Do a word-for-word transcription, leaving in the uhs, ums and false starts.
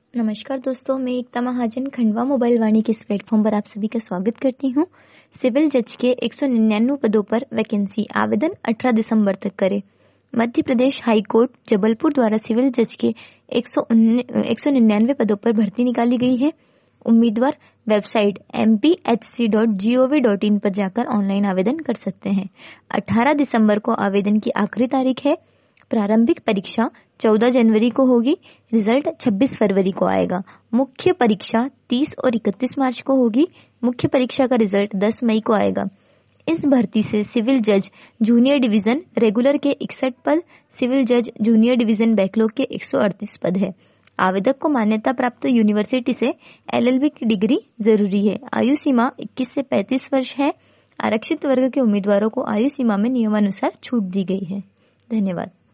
नमस्कार दोस्तों, मैं एकता महाजन खंडवा मोबाइल वाणी के इस प्लेटफॉर्म पर आप सभी का स्वागत करती हूं। सिविल जज के एक सौ निन्यानवे पदों पर वैकेंसी, आवेदन अठारह दिसंबर तक करें। मध्य प्रदेश हाई कोर्ट जबलपुर द्वारा सिविल जज के एक सौ निन्यानवे पदों पर भर्ती निकाली गई है। उम्मीदवार website M P H C dot G O V dot in पर जाकर ऑनलाइन आवेदन कर सकते हैं। अठारह दिसंबर को आवेदन की आखिरी तारीख है। प्रारंभिक परीक्षा चौदह जनवरी को होगी। रिजल्ट छब्बीस फरवरी को आएगा। मुख्य परीक्षा तीस और इकतीस मार्च को होगी। मुख्य परीक्षा का रिजल्ट दस मई को आएगा। इस भर्ती से सिविल जज जूनियर डिवीजन रेगुलर के इकसठ पद, सिविल जज जूनियर डिवीजन बैकलॉग के एक सौ अड़तीस पद है। आवेदक को मान्यता प्राप्त यूनिवर्सिटी से एल एल बी की डिग्री जरूरी है। आयु सीमा इक्कीस से पैंतीस वर्ष है। आरक्षित वर्ग के उम्मीदवारों को आयु सीमा में नियमानुसार छूट दी गई है। धन्यवाद।